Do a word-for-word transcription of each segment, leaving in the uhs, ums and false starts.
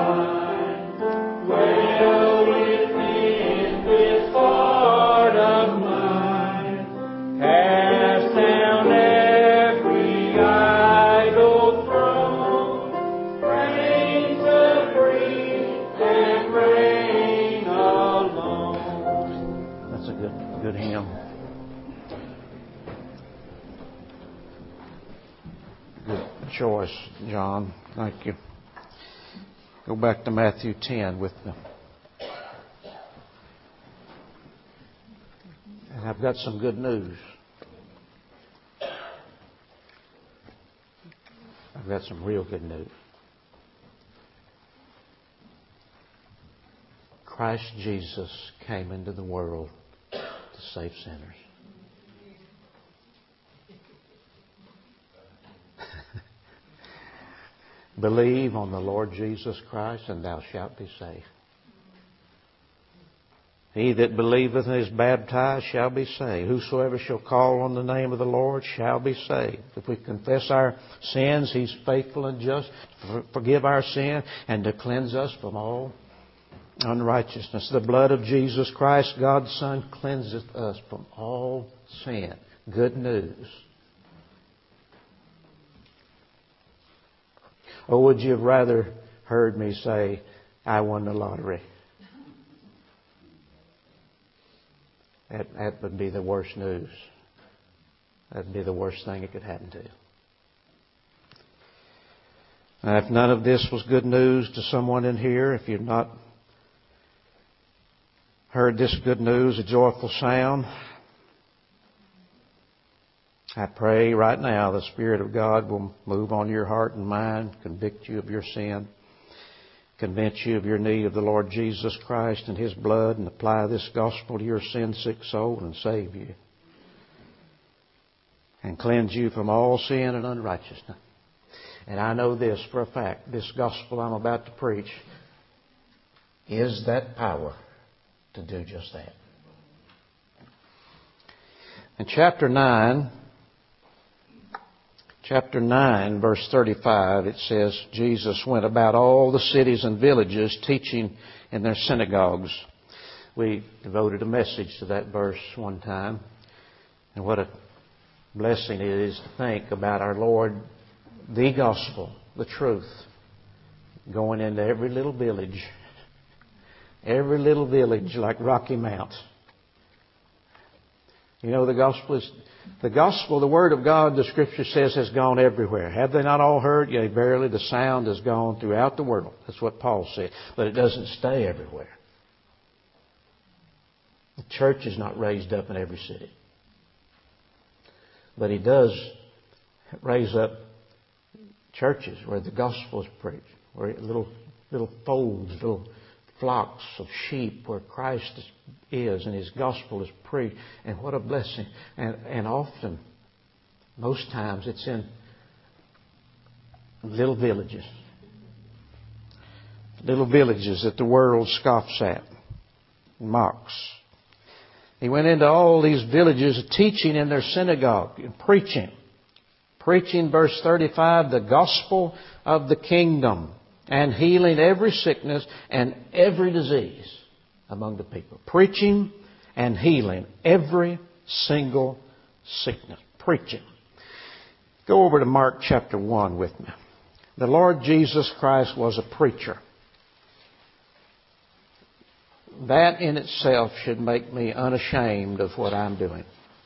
Choice, John. Thank you. Go back to Matthew ten with me. And I've got some good news. I've got some real good news. Christ Jesus came into the world to save sinners. Believe on the Lord Jesus Christ, and thou shalt be saved. He that believeth and is baptized shall be saved. Whosoever shall call on the name of the Lord shall be saved. If we confess our sins, He's faithful and just to forgive our sin and to cleanse us from all unrighteousness. The blood of Jesus Christ, God's Son, cleanseth us from all sin. Good news. Or would you have rather heard me say, I won the lottery? That, that would be the worst news. That would be the worst thing that could happen to you. Now, if none of this was good news to someone in here, if you've not heard this good news, a joyful sound, I pray right now the Spirit of God will move on your heart and mind, convict you of your sin, convince you of your need of the Lord Jesus Christ and His blood, and apply this gospel to your sin-sick soul and save you. And cleanse you from all sin and unrighteousness. And I know this for a fact. This gospel I'm about to preach is that power to do just that. In chapter nine... Chapter nine, verse thirty-five, it says, Jesus went about all the cities and villages teaching in their synagogues. We devoted a message to that verse one time. And what a blessing it is to think about our Lord, the gospel, the truth, going into every little village. Every little village like Rocky Mount. You know, the gospel is... The gospel, the word of God, the Scripture says, has gone everywhere. Have they not all heard? Yea, verily, the sound has gone throughout the world. That's what Paul said. But it doesn't stay everywhere. The church is not raised up in every city. But He does raise up churches where the gospel is preached, where little little folds, little flocks of sheep where Christ is and His gospel is preached. And what a blessing. And, and often, most times, it's in little villages. Little villages that the world scoffs at, mocks. He went into all these villages teaching in their synagogue and preaching. Preaching, verse thirty-five, the gospel of the kingdom, and healing every sickness and every disease among the people. Preaching and healing every single sickness. Preaching. Go over to Mark chapter one with me. The Lord Jesus Christ was a preacher. That in itself should make me unashamed of what I'm doing.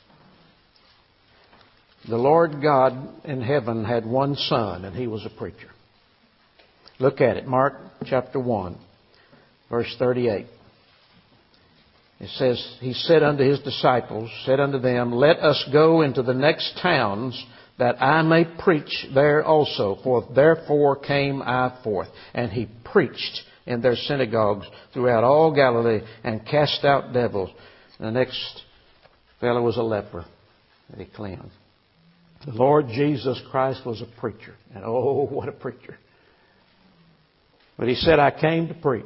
The Lord God in heaven had one Son, and He was a preacher. Look at it. Mark chapter one, verse thirty-eight. It says, He said unto His disciples, said unto them, Let us go into the next towns, that I may preach there also. For therefore came I forth. And He preached in their synagogues throughout all Galilee, and cast out devils. And the next fellow was a leper that He cleansed. The Lord Jesus Christ was a preacher. And oh, what a preacher. But He said, I came to preach.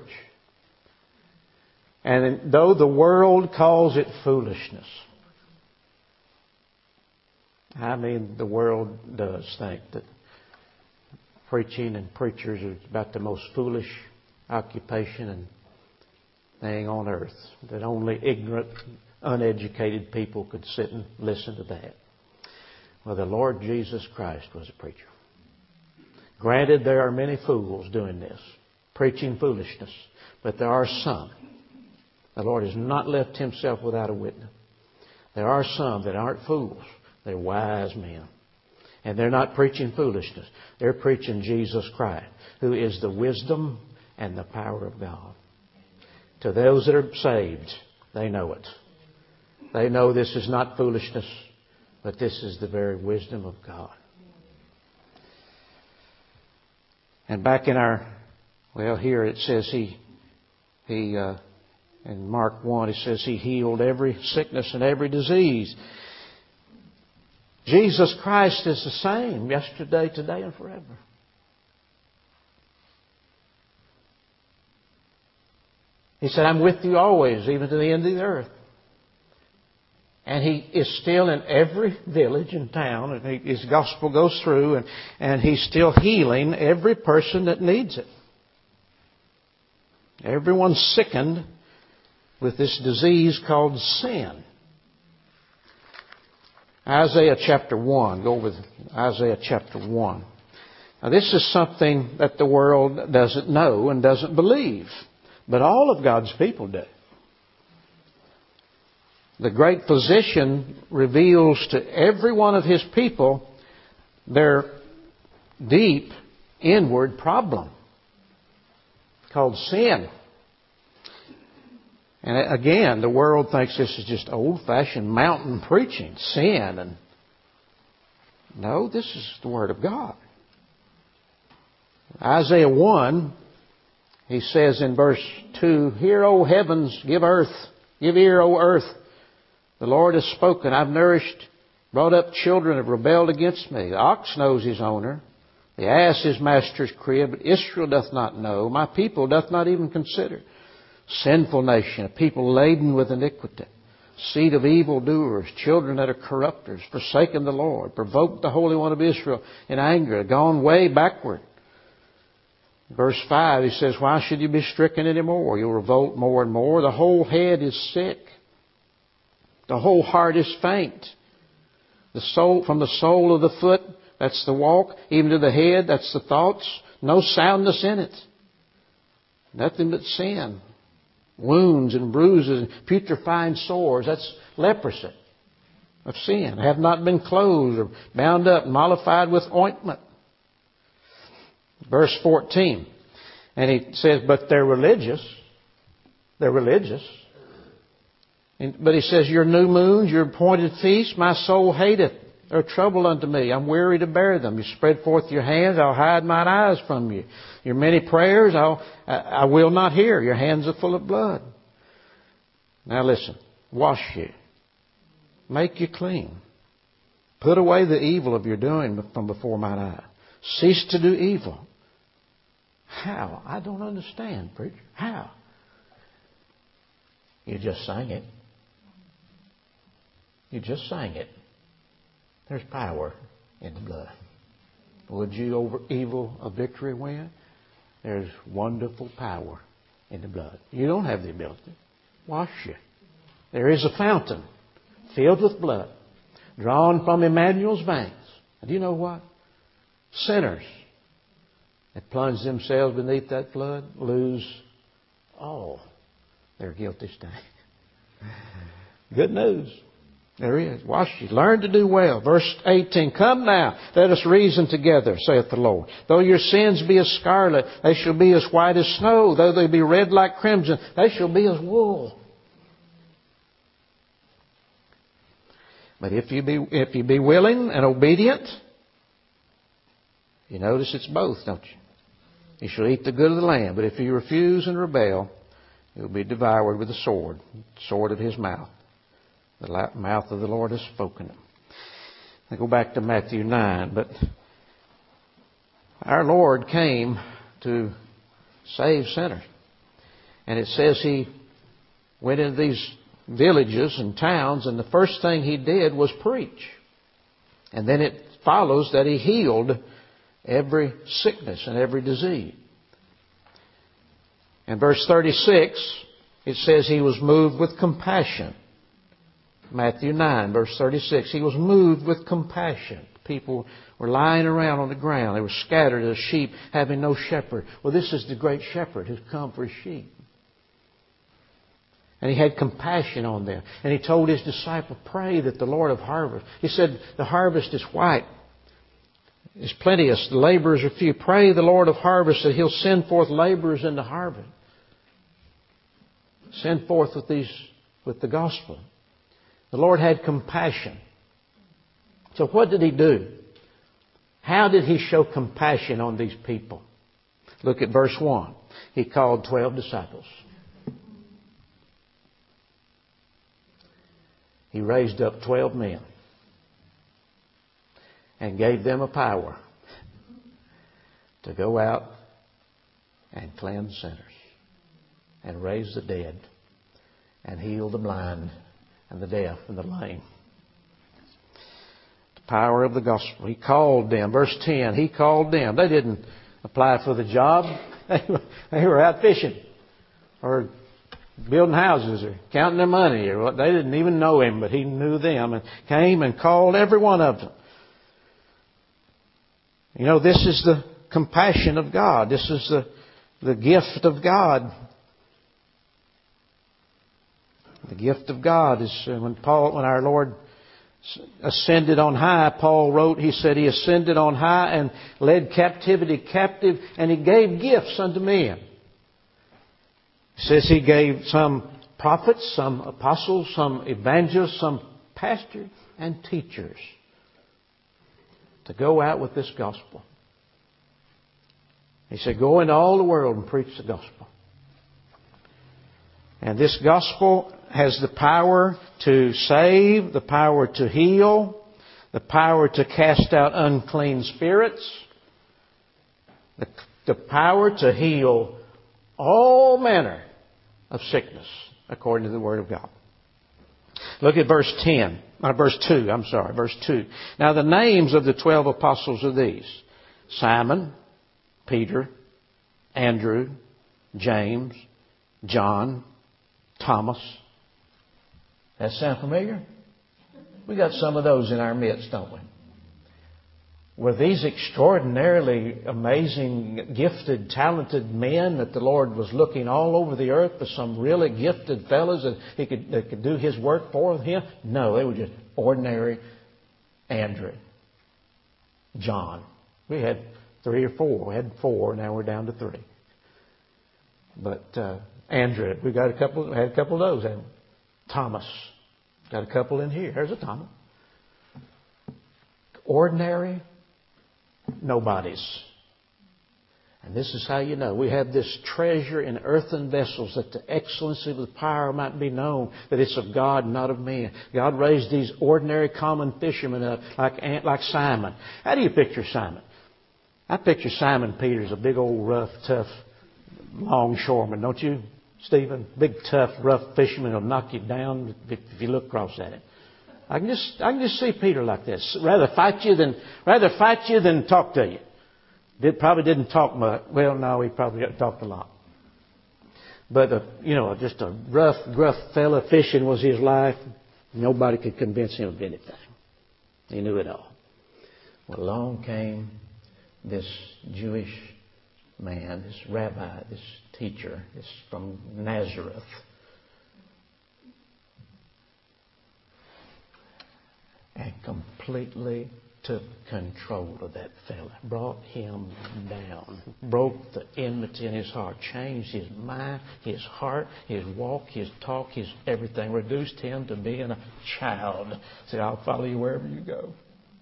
And though the world calls it foolishness, I mean, the world does think that preaching and preachers are about the most foolish occupation and thing on earth, that only ignorant, uneducated people could sit and listen to that. Well, the Lord Jesus Christ was a preacher. Granted, there are many fools doing this, preaching foolishness, but there are some. The Lord has not left Himself without a witness. There are some that aren't fools. They're wise men. And they're not preaching foolishness. They're preaching Jesus Christ, who is the wisdom and the power of God. To those that are saved, they know it. They know this is not foolishness, but this is the very wisdom of God. And back in our, well, here it says He, He, uh, in Mark one, it says He healed every sickness and every disease. Jesus Christ is the same yesterday, today, and forever. He said, I'm with you always, even to the end of the earth. And He is still in every village and town, and he, His gospel goes through, and, and He's still healing every person that needs it. Everyone's sickened with this disease called sin. Isaiah chapter one. Go with Isaiah chapter one. Now this is something that the world doesn't know and doesn't believe. But all of God's people do. The great physician reveals to every one of His people their deep inward problem called sin. And again, the world thinks this is just old-fashioned mountain preaching, sin. And no, this is the Word of God. Isaiah one, he says in verse two, Hear, O heavens, give earth, give ear, O earth. The Lord has spoken. I've nourished, brought up children have rebelled against me. The ox knows his owner, the ass his master's crib, but Israel doth not know. My people doth not even consider. Sinful nation, a people laden with iniquity, seed of evildoers, children that are corrupters, forsaken the Lord, provoked the Holy One of Israel in anger, gone way backward. Verse five, he says, Why should you be stricken any more? You'll revolt more and more. The whole head is sick. The whole heart is faint. The soul, from the sole of the foot, that's the walk, even to the head, that's the thoughts. No soundness in it. Nothing but sin. Wounds and bruises and putrefying sores. That's leprosy of sin. Have not been closed or bound up, mollified with ointment. Verse fourteen. And he says, but they're religious. They're religious. And, but he says, your new moons, your appointed feasts, my soul hateth. They're trouble unto me. I'm weary to bear them. You spread forth your hands, I'll hide mine eyes from you. Your many prayers, I'll, I will not hear. Your hands are full of blood. Now listen. Wash you. Make you clean. Put away the evil of your doing from before mine eye. Cease to do evil. How? I don't understand, preacher. How? You just sang it. You just sang it. There's power in the blood. Would you over evil a victory win? There's wonderful power in the blood. You don't have the ability. Wash you. There is a fountain filled with blood, drawn from Emmanuel's veins. And do you know what? Sinners that plunge themselves beneath that flood lose all their guilty stain. Good news. There is. Wash you. Learn to do well. Verse eighteen. Come now, let us reason together, saith the Lord. Though your sins be as scarlet, they shall be as white as snow. Though they be red like crimson, they shall be as wool. But if you be, if you be willing and obedient, you notice it's both, don't you? You shall eat the good of the land. But if you refuse and rebel, you'll be devoured with the sword, the sword of His mouth. The mouth of the Lord has spoken. I go back to Matthew nine, but our Lord came to save sinners. And it says He went into these villages and towns, and the first thing He did was preach. And then it follows that He healed every sickness and every disease. In verse thirty-six, it says he was moved with compassion. Matthew nine, verse thirty-six, he was moved with compassion. People were lying around on the ground. They were scattered as sheep having no shepherd. Well, this is the great shepherd who's come for his sheep. And he had compassion on them. And he told his disciple, pray that the Lord of harvest. He said, the harvest is white. It's plenteous. The laborers are few. Pray the Lord of harvest that He'll send forth laborers in the harvest. Send forth with these, with the gospel. The Lord had compassion. So what did He do? How did He show compassion on these people? Look at verse one. He called twelve disciples. He raised up twelve men and gave them a power to go out and cleanse sinners and raise the dead and heal the blind and the deaf and the lame. The power of the gospel. He called them. Verse ten, He called them. They didn't apply for the job. They were out fishing or building houses or counting their money or what. They didn't even know Him, but He knew them and came and called every one of them. You know, this is the compassion of God. This is the, the gift of God. The gift of God is when Paul, when our Lord ascended on high, Paul wrote, he said He ascended on high and led captivity captive, and He gave gifts unto men. It says He gave some prophets, some apostles, some evangelists, some pastors and teachers to go out with this gospel. He said, go into all the world and preach the gospel. And this gospel has the power to save, the power to heal, the power to cast out unclean spirits, the, the power to heal all manner of sickness, according to the Word of God. Look at verse ten, or verse two, I'm sorry, verse two. Now the names of the twelve apostles are these: Simon, Peter, Andrew, James, John, Thomas. That sound familiar? We got some of those in our midst, don't we? Were these extraordinarily amazing, gifted, talented men that the Lord was looking all over the earth for some really gifted fellows that he could that could do His work for Him? No, they were just ordinary Andrew, John. We had three or four. We had four. Now we're down to three. But uh, Andrew, we got a couple. Had a couple of those. Haven't we? Thomas, got a couple in here. There's a Thomas. Ordinary nobodies. And this is how you know. We have this treasure in earthen vessels, that the excellency of the power might be known, that it's of God, not of man. God raised these ordinary common fishermen up like, like Simon. How do you picture Simon? I picture Simon Peter as a big old rough, tough longshoreman, don't you, Stephen? Big, tough, rough fisherman will knock you down if you look across at him. I can just I can just see Peter like this. Rather fight you than rather fight you than talk to you. Did probably didn't talk much. Well, no, he probably talked a lot. But uh, you know, just a rough, gruff fella. Fishing was his life. Nobody could convince him of anything. He knew it all. Well, along came this Jewish man, this rabbi, this teacher, this from Nazareth. And completely took control of that fella. Brought him down. Broke the enmity in his heart. Changed his mind, his heart, his walk, his talk, his everything. Reduced him to being a child. Said, I'll follow you wherever you go.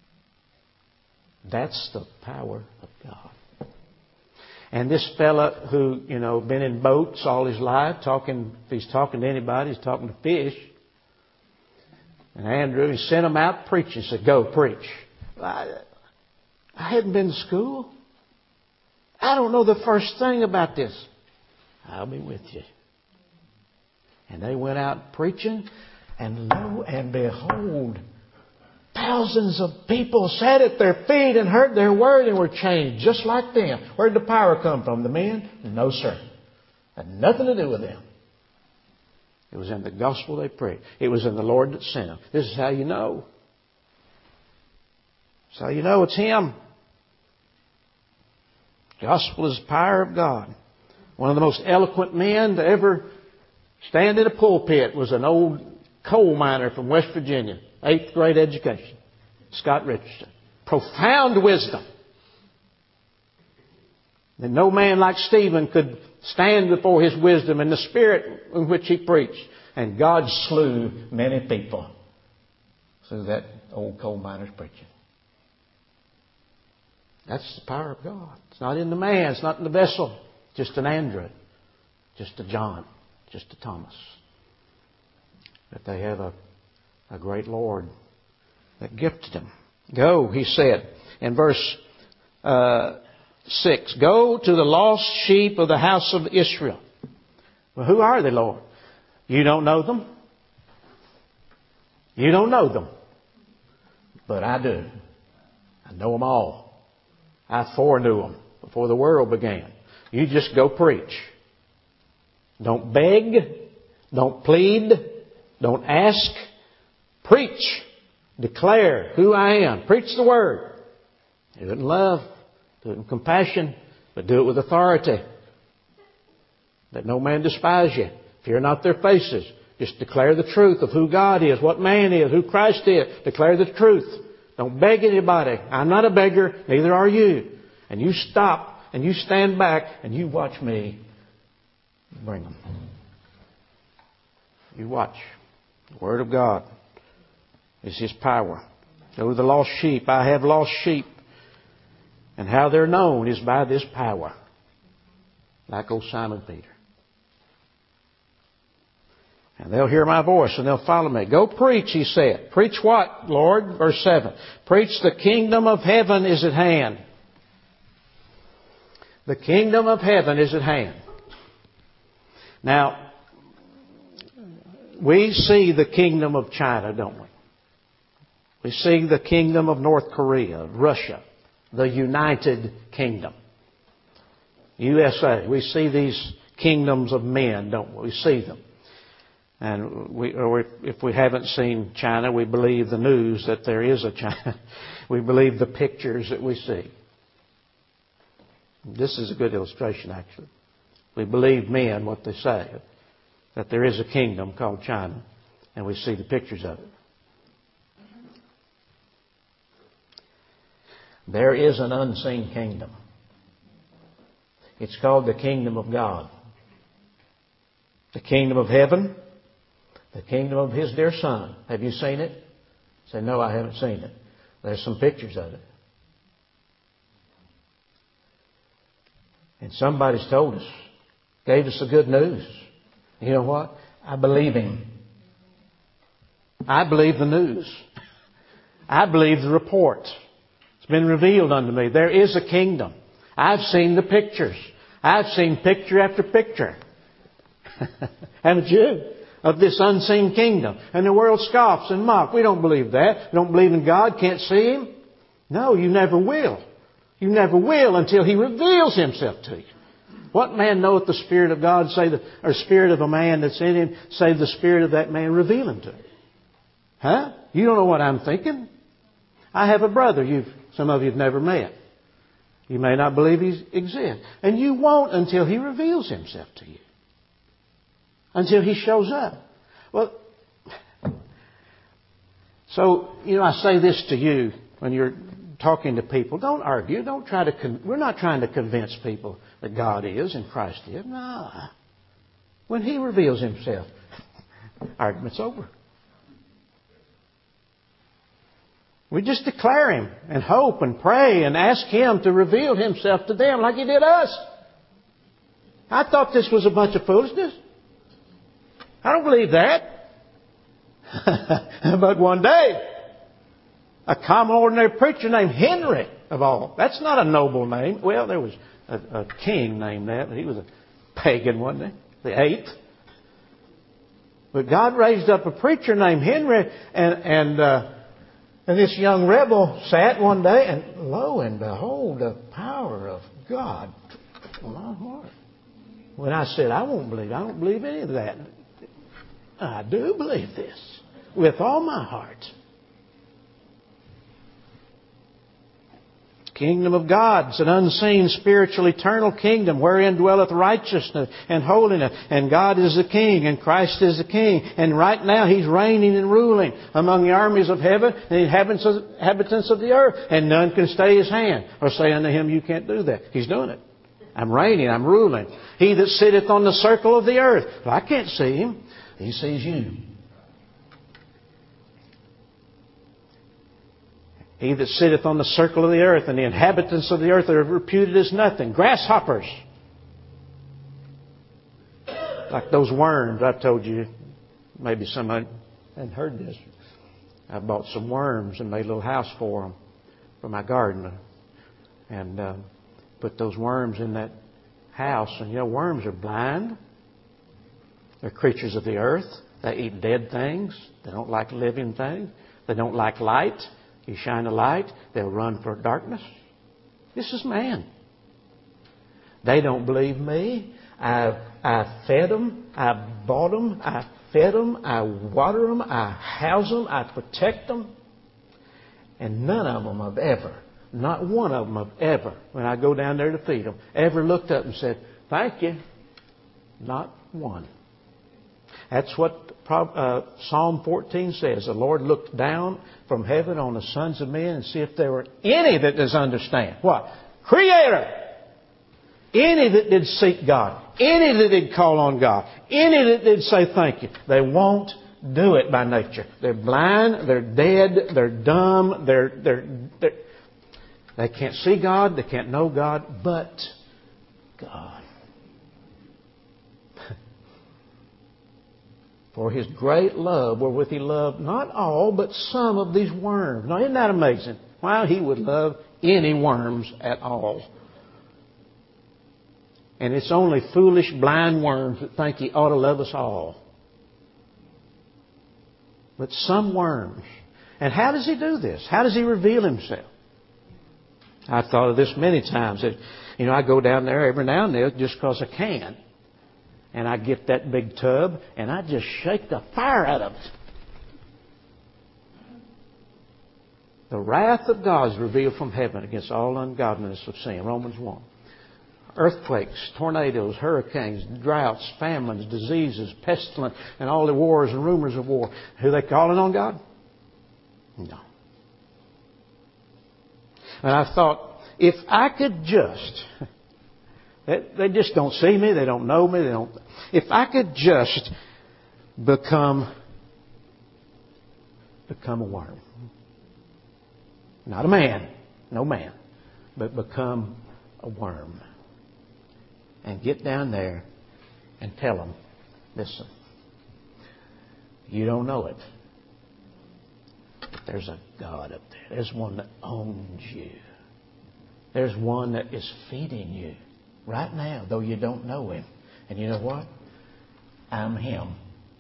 That's the power of God. And this fella who, you know, been in boats all his life, talking, if he's talking to anybody, he's talking to fish. And Andrew, he sent him out preaching. He said, go preach. I, I hadn't been to school. I don't know the first thing about this. I'll be with you. And they went out preaching, and lo and behold, thousands of people sat at their feet and heard their word and were changed just like them. Where did the power come from? The men? No, sir. Had nothing to do with them. It was in the gospel they preached. It was in the Lord that sent them. This is how you know. This is how you know it's Him. Gospel is the power of God. One of the most eloquent men to ever stand in a pulpit was an old coal miner from West Virginia. Eighth grade education. Scott Richardson. Profound wisdom. And no man like Stephen could stand before his wisdom and the spirit in which he preached. And God slew many people through that old coal miner's preaching. That's the power of God. It's not in the man. It's not in the vessel. Just an Andrew. Just a John. Just a Thomas. But they have a, a great Lord that gifted them. Go, He said in verse uh, six. Go to the lost sheep of the house of Israel. Well, who are they, Lord? You don't know them. You don't know them. But I do. I know them all. I foreknew them before the world began. You just go preach. Don't beg. Don't plead. Don't ask. Preach. Declare who I am. Preach the Word. Do it in love. Do it in compassion. But do it with authority. Let no man despise you. Fear not their faces. Just declare the truth of who God is, what man is, who Christ is. Declare the truth. Don't beg anybody. I'm not a beggar. Neither are you. And you stop and you stand back and you watch me bring them. You watch. The Word of God is His power. Go to the lost sheep. I have lost sheep. And how they're known is by this power. Like old Simon Peter. And they'll hear my voice and they'll follow me. Go preach, He said. Preach what, Lord? Verse seven. Preach the kingdom of heaven is at hand. The kingdom of heaven is at hand. Now, we see the kingdom of China, don't we? We see the kingdom of North Korea, Russia, the United Kingdom. U S A. We see these kingdoms of men, don't we? We see them. And we, or if we haven't seen China, we believe the news that there is a China. We believe the pictures that we see. This is a good illustration, actually. We believe men, what they say, that there is a kingdom called China, and we see the pictures of it. There is an unseen kingdom. It's called the kingdom of God. The kingdom of heaven. The kingdom of His dear Son. Have you seen it? Say, no, I haven't seen it. There's some pictures of it. And somebody's told us, gave us the good news. You know what? I believe Him. I believe the news. I believe the report. It's been revealed unto me. There is a kingdom. I've seen the pictures. I've seen picture after picture. Haven't you? Of this unseen kingdom. And the world scoffs and mocks. We don't believe that. We don't believe in God. Can't see Him. No, you never will. You never will until He reveals Himself to you. What man knoweth the Spirit of God, say the, or Spirit of a man that's in him, say the Spirit of that man reveal Him to him. Huh? You don't know what I'm thinking. I have a brother you've, some of you have never met. You may not believe He exists. And you won't until He reveals Himself to you. Until He shows up. Well, so, you know, I say this to you when you're talking to people. Don't argue. Don't try to, con- we're not trying to convince people that God is and Christ is. No. When He reveals Himself, argument's over. We just declare Him and hope and pray and ask Him to reveal Himself to them like He did us. I thought this was a bunch of foolishness. I don't believe that. But one day, a common ordinary preacher named Henry, of all. That's not a noble name. Well, there was a, a king named that, but he was a pagan, wasn't he? The eighth. But God raised up a preacher named Henry, and and uh, and this young rebel sat one day, and lo and behold, the power of God took my heart. When I said, I won't believe, I don't believe any of that. I do believe this with all my heart. Kingdom of God. It's an unseen, spiritual, eternal kingdom wherein dwelleth righteousness and holiness. And God is the King and Christ is the King. And right now He's reigning and ruling among the armies of heaven and the inhabitants of the earth. And none can stay His hand or say unto Him, you can't do that. He's doing it. I'm reigning. I'm ruling. He that sitteth on the circle of the earth. Well, I can't see Him. He sees you. He that sitteth on the circle of the earth, and the inhabitants of the earth are reputed as nothing. Grasshoppers. Like those worms I told you. Maybe somebody hadn't heard this. I bought some worms and made a little house for them, for my garden. And uh, put those worms in that house. And you know, worms are blind. They're creatures of the earth. They eat dead things. They don't like living things. They don't like light. You shine a light, they'll run for darkness. This is man. They don't believe me. I, I fed them. I bought them. I fed them. I water them. I house them. I protect them. And none of them have ever, not one of them have ever, when I go down there to feed them, ever looked up and said, thank you. Not one. That's what uh, Psalm fourteen says. The Lord looked down from heaven on the sons of men and see if there were any that does understand. What? Creator! Any that did seek God. Any that did call on God. Any that did say thank you. They won't do it by nature. They're blind. They're dead. They're dumb. They're, they're, they're, they can't see God. They can't know God. But God. For His great love wherewith He loved not all, but some of these worms. Now, isn't that amazing? Why He would love any worms at all. And it's only foolish, blind worms that think He ought to love us all. But some worms. And how does He do this? How does He reveal Himself? I've thought of this many times. That, you know, I go down there every now and then just because I can. And I get that big tub and I just shake the fire out of it. The wrath of God is revealed from heaven against all ungodliness of sin. Romans one. Earthquakes, tornadoes, hurricanes, droughts, famines, diseases, pestilence, and all the wars and rumors of war. Who are they calling on God? No. And I thought, if I could just... They just don't see me. They don't know me. They don't. If I could just become, become a worm. Not a man. No man. But become a worm. And get down there and tell them, listen, you don't know it. But there's a God up there. There's one that owns you. There's one that is feeding you. Right now, though you don't know Him. And you know what? I'm Him.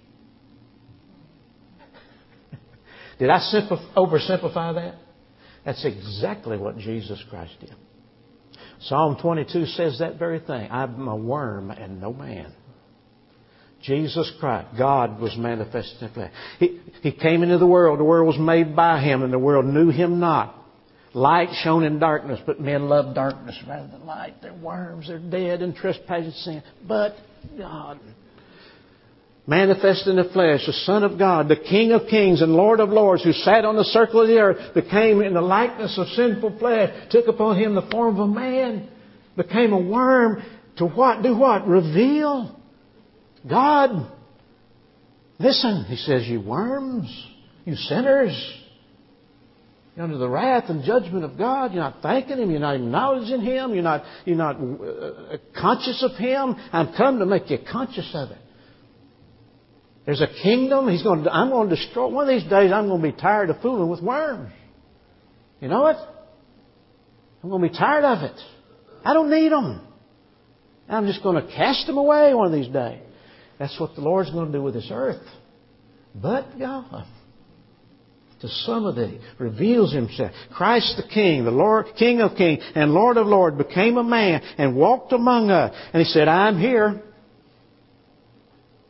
Did I simplify, oversimplify that? That's exactly what Jesus Christ did. Psalm twenty-two says that very thing. I'm a worm and no man. Jesus Christ, God was manifested in flesh. He, he came into the world. The world was made by Him and the world knew Him not. Light shone in darkness, but men love darkness rather than light. They're worms. They're dead in trespass sin. But God, manifested in the flesh, the Son of God, the King of kings and Lord of lords, who sat on the circle of the earth, became in the likeness of sinful flesh, took upon Him the form of a man, became a worm to what? Do what? Reveal God. Listen, He says, you worms, you sinners. Under the wrath and judgment of God. You're not thanking Him. You're not acknowledging Him. You're not, you're not uh, conscious of Him. I'm come to make you conscious of it. There's a kingdom. He's going to, I'm going to destroy. One of these days I'm going to be tired of fooling with worms. You know it? I'm going to be tired of it. I don't need them. I'm just going to cast them away one of these days. That's what the Lord's going to do with this earth. But God, to some of thee, reveals Himself. Christ the King, the Lord, King of kings and Lord of lords, became a man and walked among us. And He said, I'm here.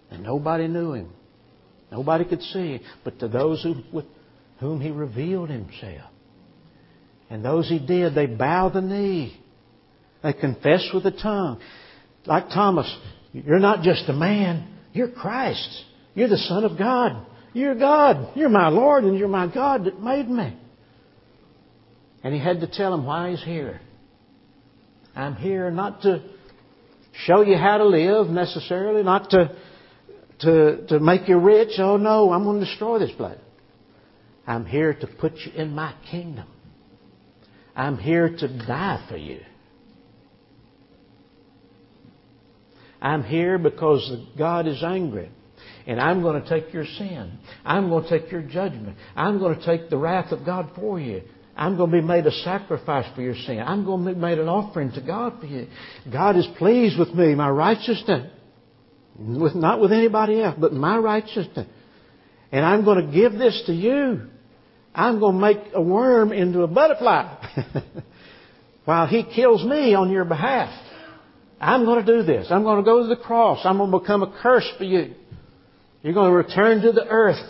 And nobody knew Him. Nobody could see Him. But to those who, with whom He revealed Himself. And those He did, they bow the knee. They confess with the tongue. Like Thomas, you're not just a man. You're Christ. You're the Son of God. You're God. You're my Lord and you're my God that made me. And He had to tell him why He's here. I'm here not to show you how to live necessarily, not to, to, to make you rich. Oh no, I'm going to destroy this place. I'm here to put you in my kingdom. I'm here to die for you. I'm here because God is angry. And I'm going to take your sin. I'm going to take your judgment. I'm going to take the wrath of God for you. I'm going to be made a sacrifice for your sin. I'm going to be made an offering to God for you. God is pleased with me, my righteousness. With, not with anybody else, but my righteousness. And I'm going to give this to you. I'm going to make a worm into a butterfly while He kills me on your behalf. I'm going to do this. I'm going to go to the cross. I'm going to become a curse for you. You're going to return to the earth.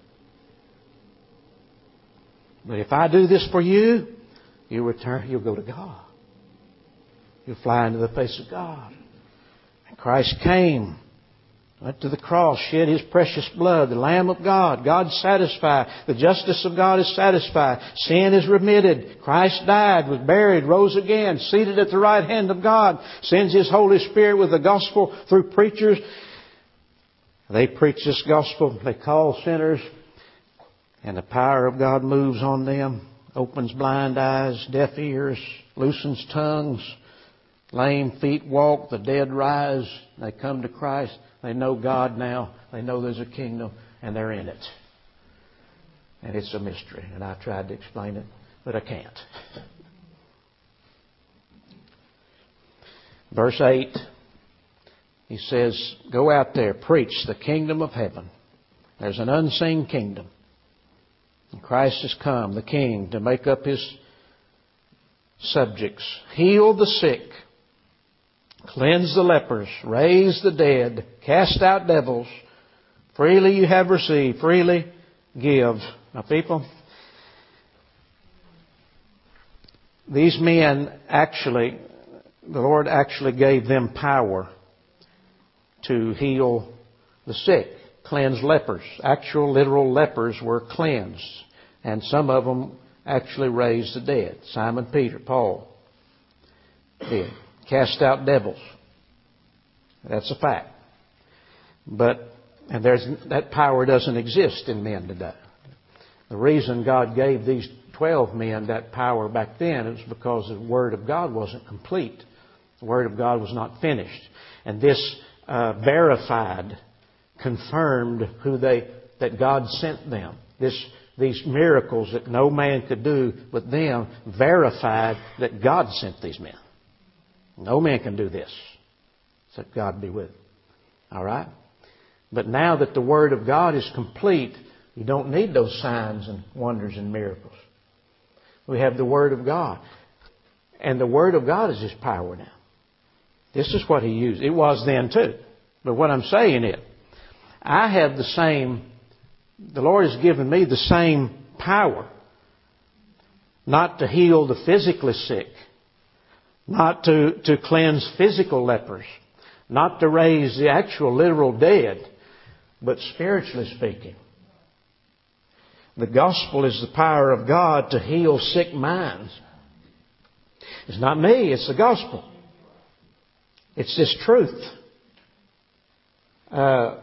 But if I do this for you, you'll return, you'll go to God. You'll fly into the face of God. And Christ came, went to the cross, shed His precious blood, the Lamb of God. God's satisfied. The justice of God is satisfied. Sin is remitted. Christ died, was buried, rose again, seated at the right hand of God, sends His Holy Spirit with the gospel through preachers. They preach this gospel. They call sinners. And the power of God moves on them. Opens blind eyes, deaf ears, loosens tongues. Lame feet walk. The dead rise. They come to Christ. They know God now. They know there's a kingdom. And they're in it. And it's a mystery. And I tried to explain it, but I can't. Verse eight. He says, go out there, preach the kingdom of heaven. There's an unseen kingdom. And Christ has come, the King, to make up His subjects. Heal the sick. Cleanse the lepers. Raise the dead. Cast out devils. Freely you have received. Freely give. Now people, these men actually, the Lord actually gave them power to heal the sick, cleanse lepers. Actual literal lepers were cleansed. And some of them actually raised the dead. Simon Peter, Paul did. Cast out devils. That's a fact. But, and there's, that power doesn't exist in men today. The reason God gave these twelve men that power back then is because the Word of God wasn't complete. The Word of God was not finished. And this Uh, verified, confirmed who they that God sent them. This these miracles that no man could do with them verified that God sent these men. No man can do this except God be with them. All right? But now that the Word of God is complete, you don't need those signs and wonders and miracles. We have the Word of God. And the Word of God is His power now. This is what He used. It was then too. But what I'm saying is, I have the same, the Lord has given me the same power. Not to heal the physically sick. Not to, to cleanse physical lepers. Not to raise the actual literal dead. But spiritually speaking. The gospel is the power of God to heal sick minds. It's not me, it's the gospel. It's this truth. Uh,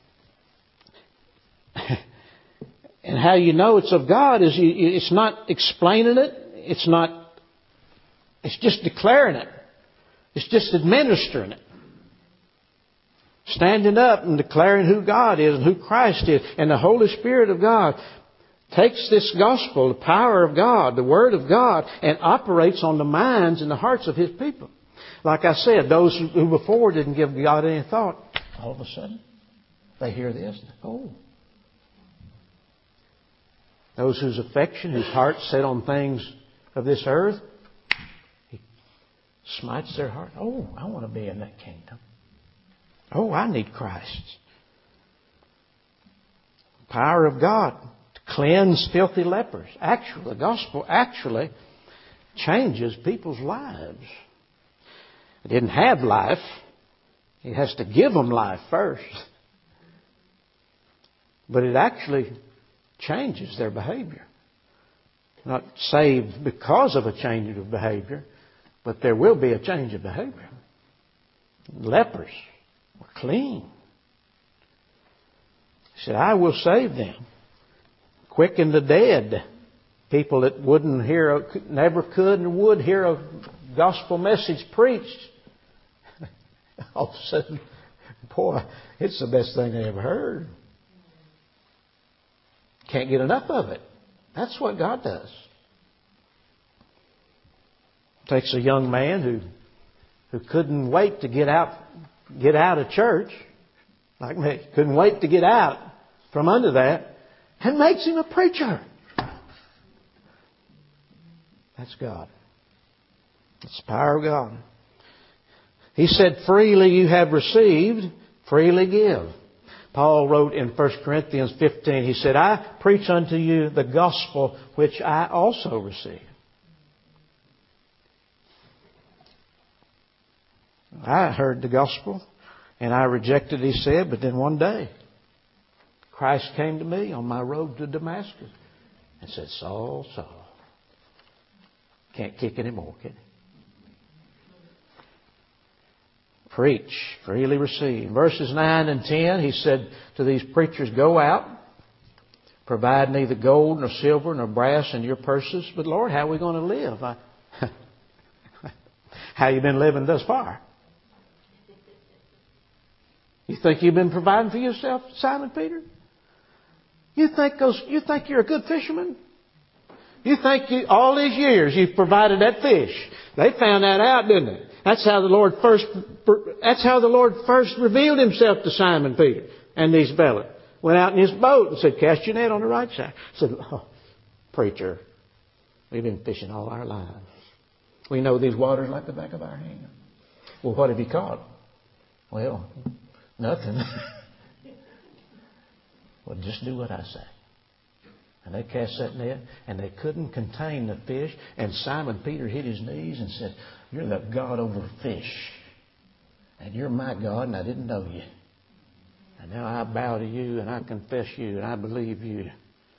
and how you know it's of God is you, it's not explaining it. It's not. It's just declaring it. It's just administering it. Standing up and declaring who God is and who Christ is. And the Holy Spirit of God takes this gospel, the power of God, the Word of God, and operates on the minds and the hearts of His people. Like I said, those who before didn't give God any thought, all of a sudden, they hear this. Oh. Those whose affection, whose heart set on things of this earth, He smites their heart. Oh, I want to be in that kingdom. Oh, I need Christ. Power of God to cleanse filthy lepers. Actually, the gospel actually changes people's lives. They didn't have life. He has to give them life first. But it actually changes their behavior. Not saved because of a change of behavior, but there will be a change of behavior. Lepers were clean. He said, I will save them. Quicken the dead. People that wouldn't hear, never could and would hear a gospel message preached. All of a sudden, boy, it's the best thing they ever heard. Can't get enough of it. That's what God does. Takes a young man who who couldn't wait to get out get out of church, like me, couldn't wait to get out from under that, and makes him a preacher. That's God. It's the power of God. He said, freely you have received, freely give. Paul wrote in First Corinthians fifteen, he said, I preach unto you the gospel which I also received. I heard the gospel and I rejected it, he said, but then one day Christ came to me on my road to Damascus and said, Saul, Saul, can't kick anymore, can you? Preach, freely receive. Verses nine and ten, he said to these preachers, go out, provide neither gold nor silver nor brass in your purses. But Lord, how are we going to live? I, how you been living thus far? You think you've been providing for yourself, Simon Peter? You think those, you think you're a good fisherman? You think you, all these years you've provided that fish. They found that out, didn't they? That's how the Lord first, that's how the Lord first revealed Himself to Simon Peter and these fellas. Went out in his boat and said, cast your net on the right side. Said, oh, preacher, we've been fishing all our lives. We know these waters like the back of our hand. Well, what have you caught? Well, nothing. Well, just do what I say. And they cast that net, and they couldn't contain the fish. And Simon Peter hit his knees and said, you're the God over fish. And you're my God, and I didn't know you. And now I bow to you, and I confess you, and I believe you.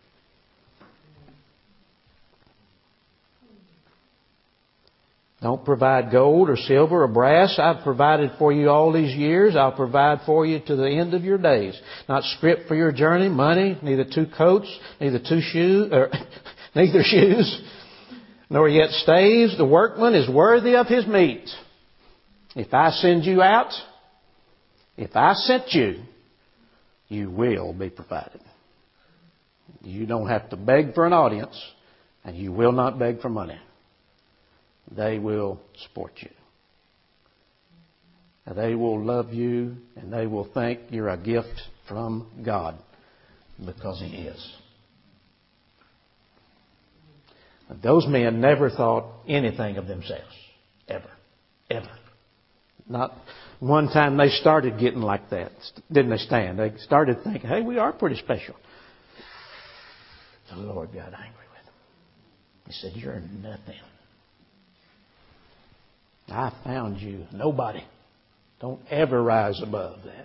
Don't provide gold or silver or brass. I've provided for you all these years. I'll provide for you to the end of your days. Not scrip for your journey, money, neither two coats, neither two shoes, or neither shoes, nor yet staves. The workman is worthy of his meat. If I send you out, if I sent you, you will be provided. You don't have to beg for an audience, and you will not beg for money. They will support you. They will love you, and they will think you're a gift from God, because He is. Those men never thought anything of themselves. Ever. Ever. Not one time they started getting like that. Didn't they stand? They started thinking, hey, we are pretty special. The Lord got angry with them. He said, you're nothing. I found you. Nobody. Don't ever rise above that.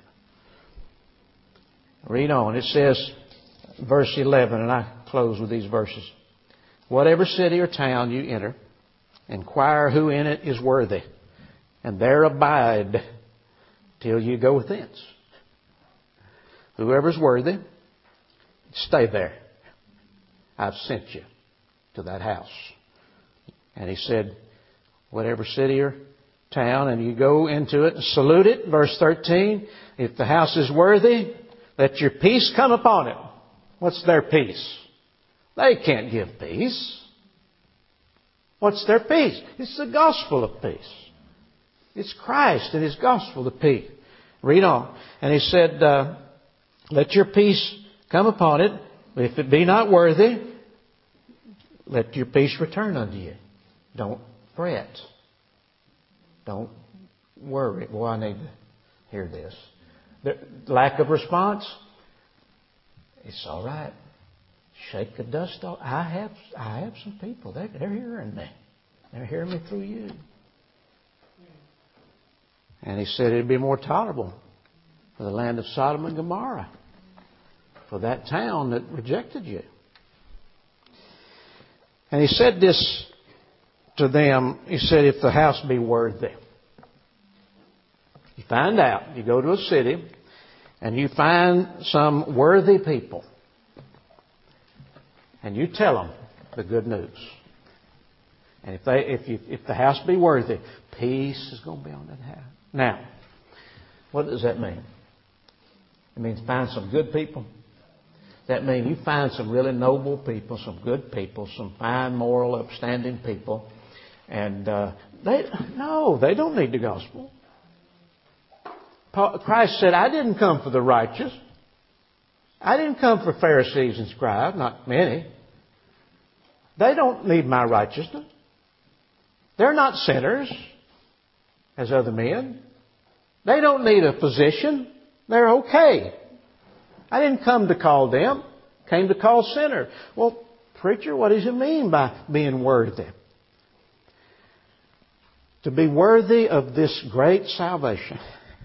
Read on. It says, verse eleven, and I close with these verses. Whatever city or town you enter, inquire who in it is worthy, and there abide till you go thence. Whoever's worthy, stay there. I've sent you to that house. And he said, whatever city or town, and you go into it and salute it. Verse thirteen, if the house is worthy, let your peace come upon it. What's their peace? They can't give peace. What's their peace? It's the gospel of peace. It's Christ and His gospel of peace. Read on. And he said, uh, let your peace come upon it. If it be not worthy, let your peace return unto you. Don't fret. Don't worry. Well, I need to hear this. The lack of response. It's all right. Shake the dust off. I have, I have some people. They're, they're hearing me. They're hearing me through you. And he said it'd be more tolerable for the land of Sodom and Gomorrah, for that town that rejected you. And he said this to them. He said, if the house be worthy. You find out, you go to a city and you find some worthy people and you tell them the good news. And if they, if you, if the house be worthy, peace is going to be on that house. Now, what does that mean? It means find some good people. That means you find some really noble people, some good people, some fine, moral, upstanding people. And uh, they no, they don't need the gospel. Paul, Christ said, I didn't come for the righteous. I didn't come for Pharisees and scribes, not many. They don't need my righteousness. They're not sinners as other men. They don't need a physician. They're okay. I didn't come to call them. Came to call sinners. Well, preacher, what does it mean by being worthy? To be worthy of this great salvation.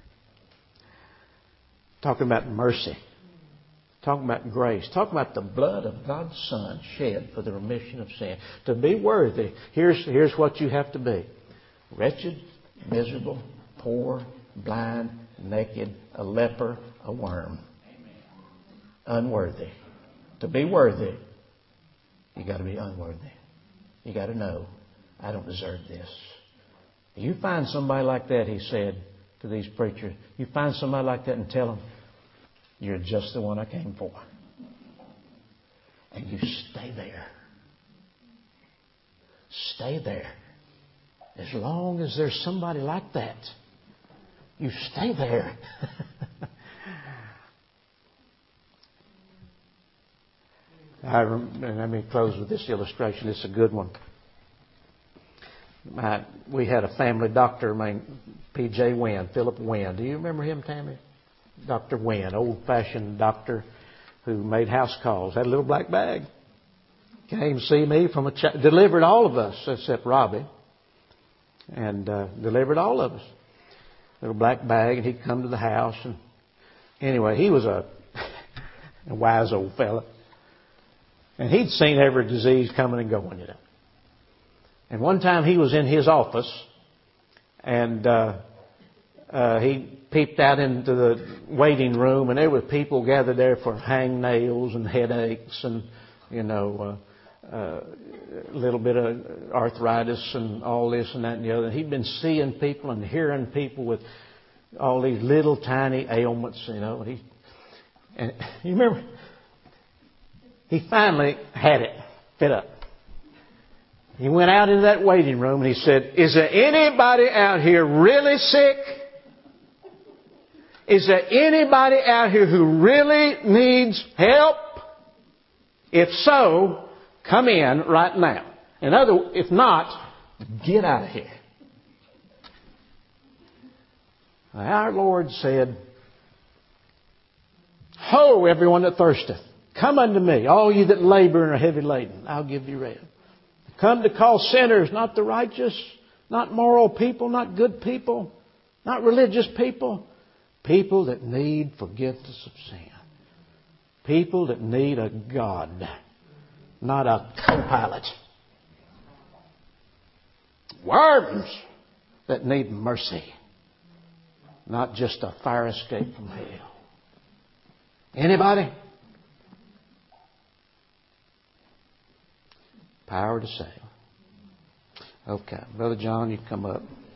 Talking about mercy. Talking about grace. Talking about the blood of God's Son shed for the remission of sin. To be worthy, here's, here's what you have to be. Wretched, miserable, poor, blind, naked, a leper, a worm. Unworthy. To be worthy, you got to be unworthy. You got to know, I don't deserve this. You find somebody like that, he said to these preachers, you find somebody like that and tell them, you're just the one I came for. And you stay there. Stay there. As long as there's somebody like that, you stay there. I rem- and let me close with this illustration. It's a good one. My, we had a family doctor named P J Wynn, Philip Wynn. Do you remember him, Tammy? Doctor Wynn, old-fashioned doctor who made house calls. Had a little black bag. Came to see me from a ch- delivered all of us except Robbie, and uh, delivered all of us. Little black bag, and he'd come to the house. And anyway, he was a, a wise old fella, and he'd seen every disease coming and going, you know. And one time he was in his office, and uh, uh, he peeped out into the waiting room, and there were people gathered there for hangnails and headaches and, you know, uh, uh, a little bit of arthritis and all this and that and the other. And he'd been seeing people and hearing people with all these little tiny ailments, you know. And, he, and you remember, he finally had it fit up. He went out into that waiting room and he said, is there anybody out here really sick? Is there anybody out here who really needs help? If so, come in right now. In other words, if not, get out of here. Our Lord said, Ho, everyone that thirsteth, come unto me, all you that labor and are heavy laden, I'll give you rest. Come to call sinners, not the righteous, not moral people, not good people, not religious people. People that need forgiveness of sin. People that need a God, not a co-pilot. Worms that need mercy, not just a fire escape from hell. Anybody? Power to save. Okay, Brother John, you come up.